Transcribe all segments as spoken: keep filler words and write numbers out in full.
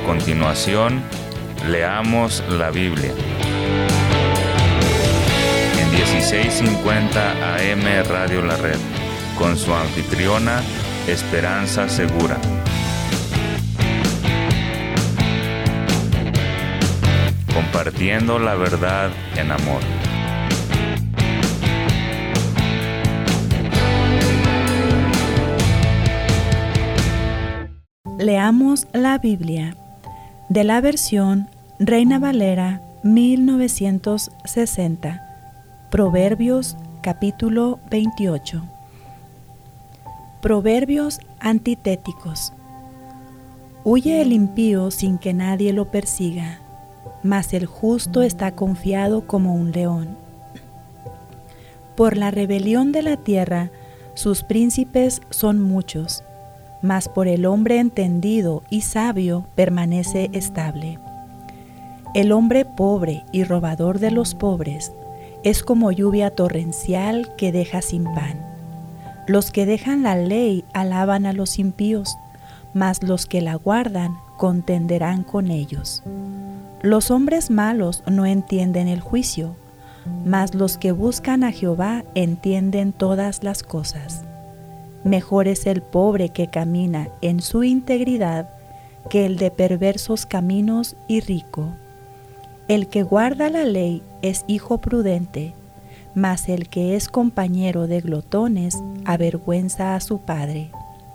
continuación, leamos la Biblia. En dieciséis cincuenta A M Radio La Red, con su anfitriona, Esperanza Segura. Compartiendo la verdad en amor. Leamos la Biblia, de la versión Reina Valera mil novecientos sesenta, Proverbios capítulo veintiocho. Proverbios antitéticos. Huye el impío sin que nadie lo persiga, mas el justo está confiado como un león. Por la rebelión de la tierra, sus príncipes son muchos, mas por el hombre entendido y sabio permanece estable. El hombre pobre y robador de los pobres es como lluvia torrencial que deja sin pan. Los que dejan la ley alaban a los impíos, mas los que la guardan contenderán con ellos. Los hombres malos no entienden el juicio, mas los que buscan a Jehová entienden todas las cosas. Mejor es el pobre que camina en su integridad que el de perversos caminos y rico. El que guarda la ley es hijo prudente, mas el que es compañero de glotones avergüenza a su padre.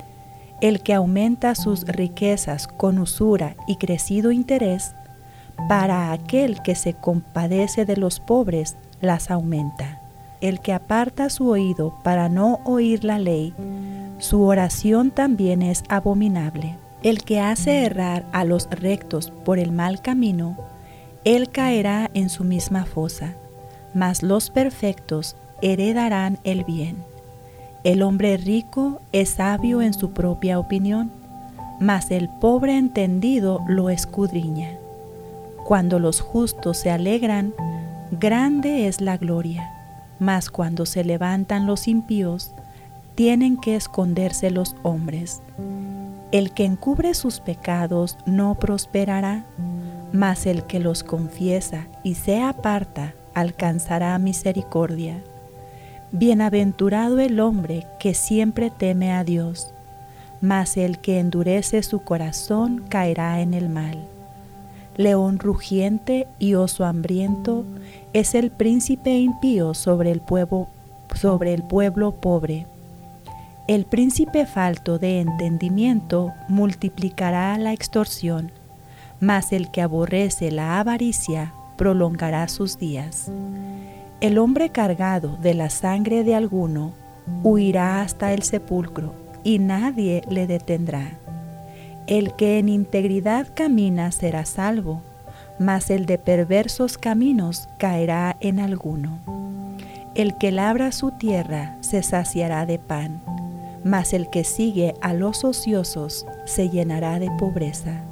El que aumenta sus riquezas con usura y crecido interés, para aquel que se compadece de los pobres, las aumenta. El que aparta su oído para no oír la ley, su oración también es abominable. El que hace errar a los rectos por el mal camino, él caerá en su misma fosa, mas los perfectos heredarán el bien. El hombre rico es sabio en su propia opinión, mas el pobre entendido lo escudriña. Cuando los justos se alegran, grande es la gloria. Mas cuando se levantan los impíos, tienen que esconderse los hombres. El que encubre sus pecados no prosperará, mas el que los confiesa y se aparta alcanzará misericordia. Bienaventurado el hombre que siempre teme a Dios, mas el que endurece su corazón caerá en el mal. León rugiente y oso hambriento es el príncipe impío sobre el pueblo, sobre el pueblo pobre. El príncipe falto de entendimiento multiplicará la extorsión, mas el que aborrece la avaricia prolongará sus días. El hombre cargado de la sangre de alguno huirá hasta el sepulcro, y nadie le detendrá. El que en integridad camina será salvo, mas el de perversos caminos caerá en alguno. El que labra su tierra se saciará de pan, mas el que sigue a los ociosos se llenará de pobreza.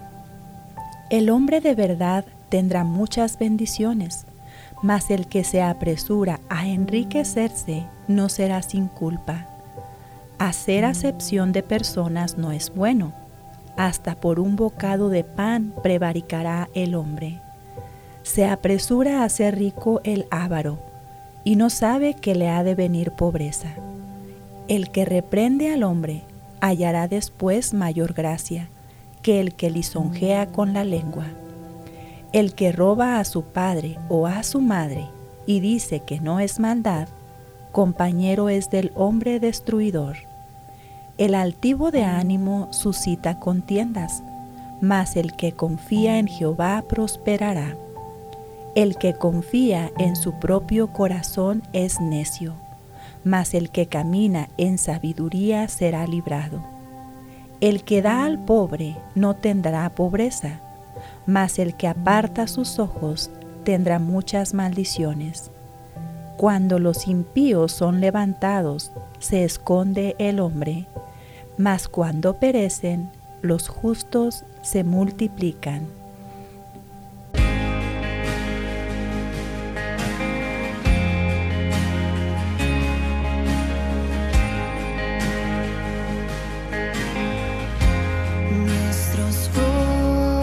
El hombre de verdad tendrá muchas bendiciones, mas el que se apresura a enriquecerse no será sin culpa. Hacer acepción de personas no es bueno. Hasta por un bocado de pan prevaricará el hombre. Se apresura a ser rico el avaro, y no sabe que le ha de venir pobreza. El que reprende al hombre hallará después mayor gracia que el que lisonjea con la lengua. El que roba a su padre o a su madre y dice que no es maldad, compañero es del hombre destruidor. El altivo de ánimo suscita contiendas, mas el que confía en Jehová prosperará. El que confía en su propio corazón es necio, mas el que camina en sabiduría será librado. El que da al pobre no tendrá pobreza, mas el que aparta sus ojos tendrá muchas maldiciones. Cuando los impíos son levantados, se esconde el hombre, mas cuando perecen, los justos se multiplican. Nuestros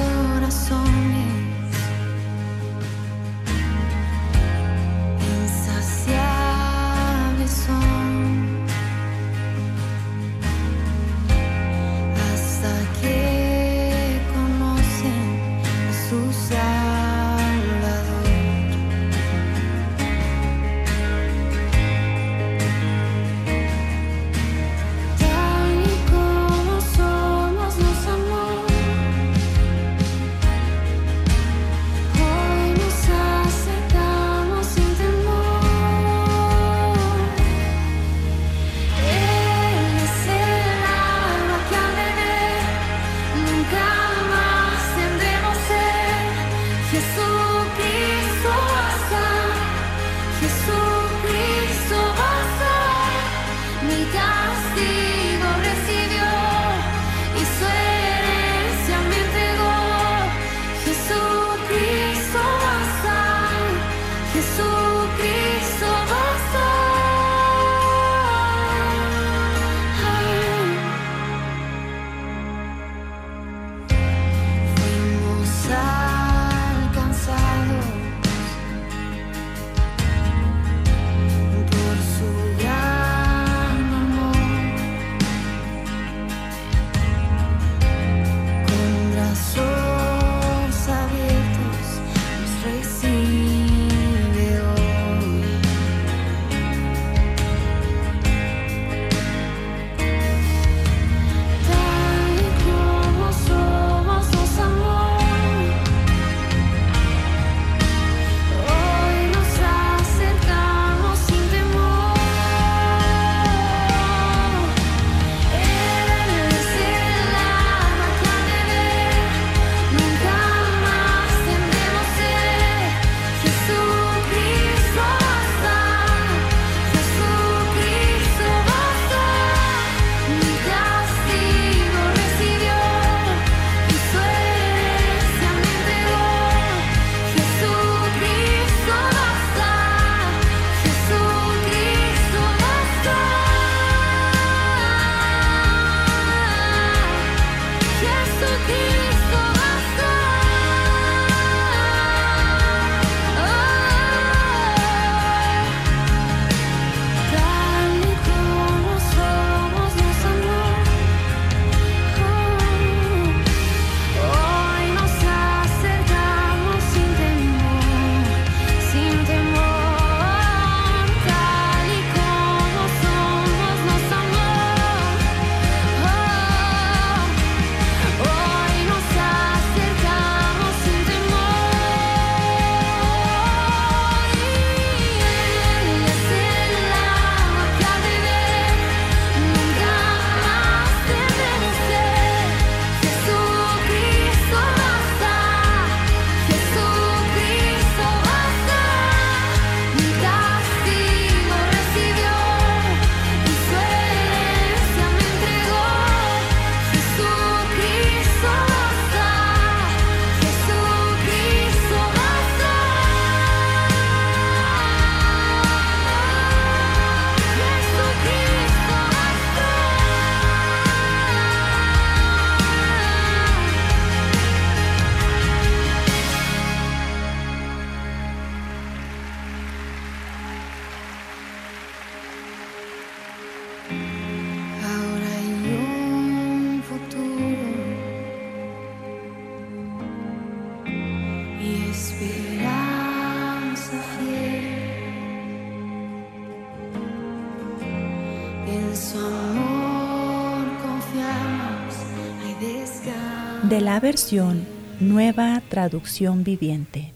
de la versión Nueva Traducción Viviente.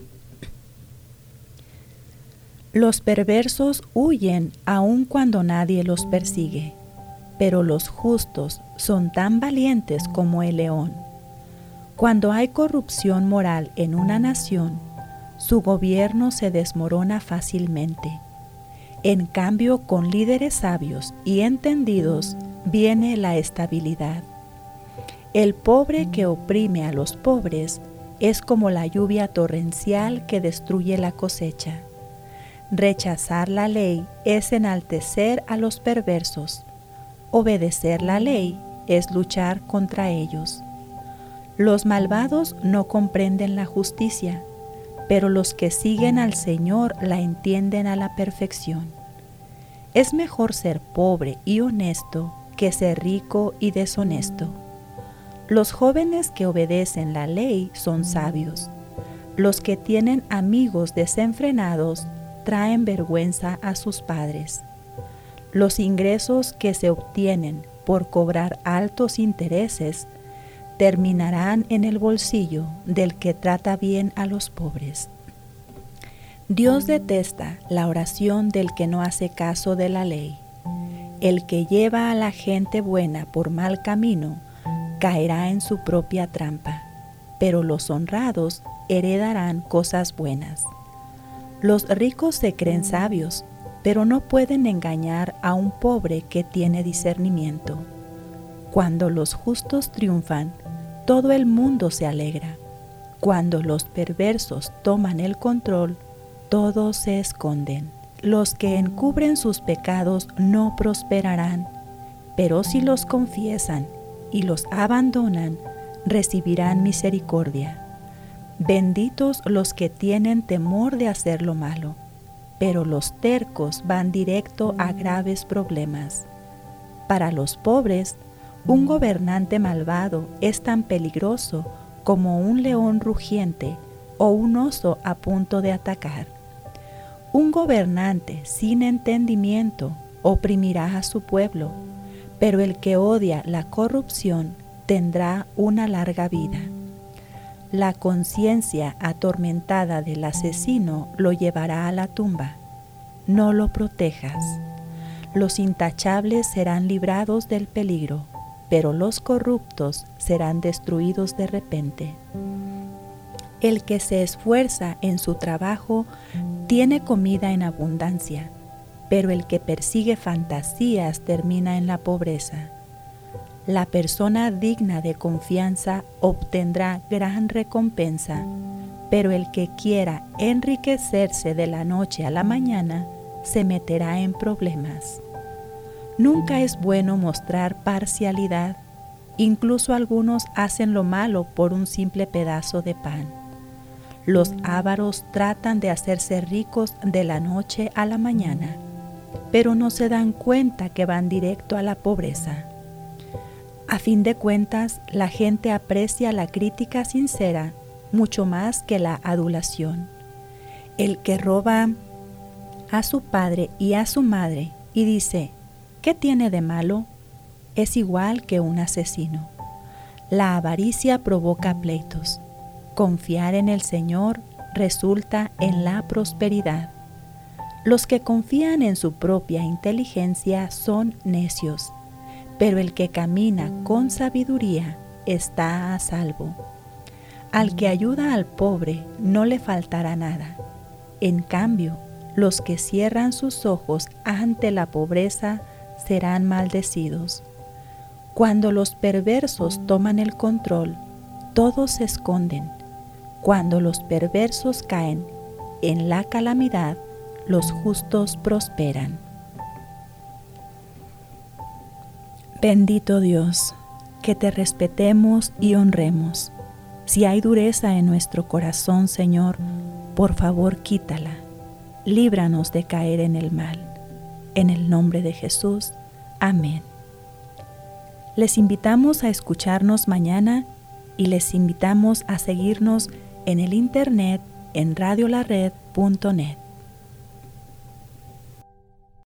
Los perversos huyen aun cuando nadie los persigue, pero los justos son tan valientes como el león. Cuando hay corrupción moral en una nación, su gobierno se desmorona fácilmente. En cambio, con líderes sabios y entendidos viene la estabilidad. El pobre que oprime a los pobres es como la lluvia torrencial que destruye la cosecha. Rechazar la ley es enaltecer a los perversos. Obedecer la ley es luchar contra ellos. Los malvados no comprenden la justicia, pero los que siguen al Señor la entienden a la perfección. Es mejor ser pobre y honesto que ser rico y deshonesto. Los jóvenes que obedecen la ley son sabios. Los que tienen amigos desenfrenados traen vergüenza a sus padres. Los ingresos que se obtienen por cobrar altos intereses terminarán en el bolsillo del que trata bien a los pobres. Dios detesta la oración del que no hace caso de la ley. El que lleva a la gente buena por mal camino caerá en su propia trampa, pero los honrados heredarán cosas buenas. Los ricos se creen sabios, pero no pueden engañar a un pobre que tiene discernimiento. Cuando los justos triunfan, todo el mundo se alegra. Cuando los perversos toman el control, todos se esconden. Los que encubren sus pecados no prosperarán, pero si los confiesan y los abandonan, recibirán misericordia. Benditos los que tienen temor de hacer lo malo, pero los tercos van directo a graves problemas. Para los pobres, un gobernante malvado es tan peligroso como un león rugiente o un oso a punto de atacar. Un gobernante sin entendimiento oprimirá a su pueblo, pero el que odia la corrupción tendrá una larga vida. La conciencia atormentada del asesino lo llevará a la tumba. No lo protejas. Los intachables serán librados del peligro, pero los corruptos serán destruidos de repente. El que se esfuerza en su trabajo tiene comida en abundancia, pero el que persigue fantasías termina en la pobreza. La persona digna de confianza obtendrá gran recompensa, pero el que quiera enriquecerse de la noche a la mañana se meterá en problemas. Nunca es bueno mostrar parcialidad. Incluso algunos hacen lo malo por un simple pedazo de pan. Los ávaros tratan de hacerse ricos de la noche a la mañana, pero no se dan cuenta que van directo a la pobreza. A fin de cuentas, la gente aprecia la crítica sincera mucho más que la adulación. El que roba a su padre y a su madre y dice, ¿qué tiene de malo?, es igual que un asesino. La avaricia provoca pleitos. Confiar en el Señor resulta en la prosperidad. Los que confían en su propia inteligencia son necios, pero el que camina con sabiduría está a salvo. Al que ayuda al pobre no le faltará nada. En cambio, los que cierran sus ojos ante la pobreza serán maldecidos. Cuando los perversos toman el control, todos se esconden. Cuando los perversos caen en la calamidad, los justos prosperan. Bendito Dios, que te respetemos y honremos. Si hay dureza en nuestro corazón, Señor, por favor quítala. Líbranos de caer en el mal. En el nombre de Jesús. Amén. Les invitamos a escucharnos mañana y les invitamos a seguirnos en el internet en radio la red punto net.